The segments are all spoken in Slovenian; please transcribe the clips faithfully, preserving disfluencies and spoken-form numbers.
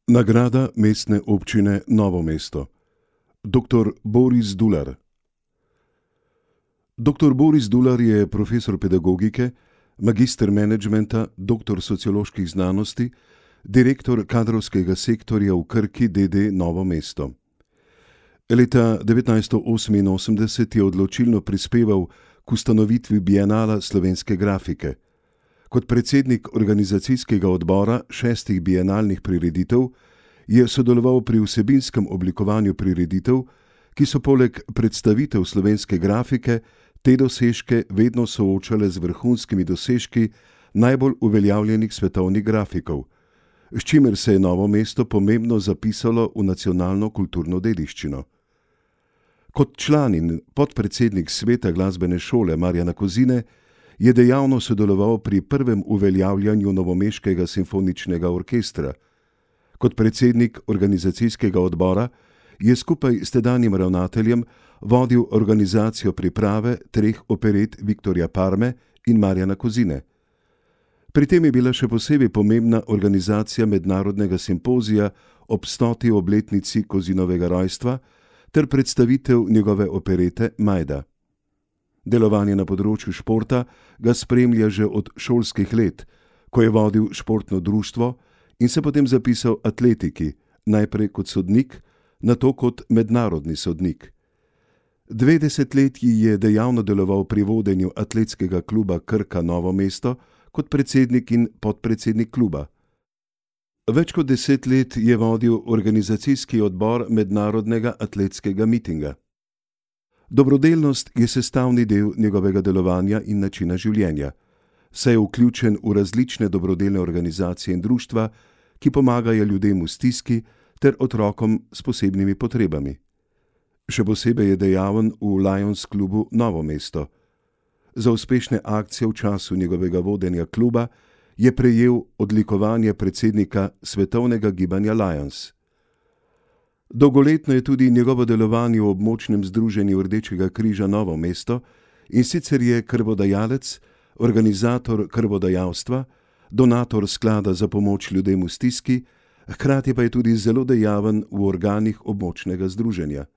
Nagrada Mestne občine Novo mesto. doktor Boris Dular. doktor Boris Dular je profesor pedagogike, magister menedžmenta, doktor socioloških znanosti, direktor kadrovskega sektorja v Krki d. d. Novo mesto. Leta devetnajststo oseminosemdeset je odločilno prispeval k ustanovitvi Bienala slovenske grafike. Kot predsednik organizacijskega odbora šestih bienalnih prireditev je sodeloval pri vsebinskem oblikovanju prireditev, ki so poleg predstavitev slovenske grafike te dosežke vedno soočale z vrhunskimi dosežki najbolj uveljavljenih svetovnih grafikov, s čimer se je Novo mesto pomembno zapisalo v nacionalno kulturno dediščino. Kot član in podpredsednik sveta glasbene šole Marjana Kozine je dejavno sodeloval pri prvem uveljavljanju novomeškega simfoničnega orkestra. Kot predsednik organizacijskega odbora je skupaj s tedanjim ravnateljem vodil organizacijo priprave treh operet Viktorja Parme in Marjana Kozine. Pri tem je bila še posebej pomembna organizacija mednarodnega simpozija ob stoti obletnici Kozinovega rojstva ter predstavitev njegove operete Majda. Delovanje na področju športa ga spremlja že od šolskih let, ko je vodil športno društvo in se potem zapisal atletiki, najprej kot sodnik, nato kot mednarodni sodnik. Dve desetletji je dejavno deloval pri vodenju atletskega kluba Krka Novo mesto kot predsednik in podpredsednik kluba. Več kot deset let je vodil organizacijski odbor mednarodnega atletskega mitinga. Dobrodelnost je sestavni del njegovega delovanja in načina življenja, saj je vključen v različne dobrodelne organizacije in društva, ki pomagajo ljudem v stiski ter otrokom s posebnimi potrebami. Še posebej je dejaven v Lions klubu Novo mesto. Za uspešne akcije v času njegovega vodenja kluba je prejel odlikovanje predsednika svetovnega gibanja Lions. Dolgoletno je tudi njegovo delovanje v območnem združenju Rdečega križa Novo mesto, in sicer je krvodajalec, organizator krvodajalstva, donator sklada za pomoč ljudem v stiski, hkrati pa je tudi zelo dejaven v organih območnega združenja.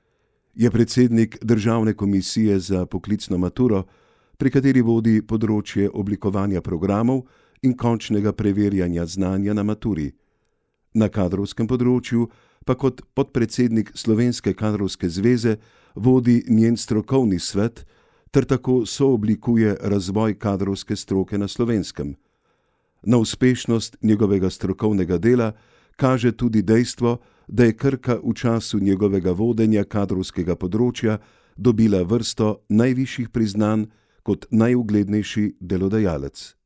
Je predsednik Državne komisije za poklicno maturo, pri kateri vodi področje oblikovanja programov in končnega preverjanja znanja na maturi. Na kadrovskem področju pa kot podpredsednik Slovenske kadrovske zveze vodi njen strokovni svet ter tako sooblikuje razvoj kadrovske stroke na Slovenskem. Na uspešnost njegovega strokovnega dela kaže tudi dejstvo, da je Krka v času njegovega vodenja kadrovskega področja dobila vrsto najvišjih priznanj kot najuglednejši delodajalec.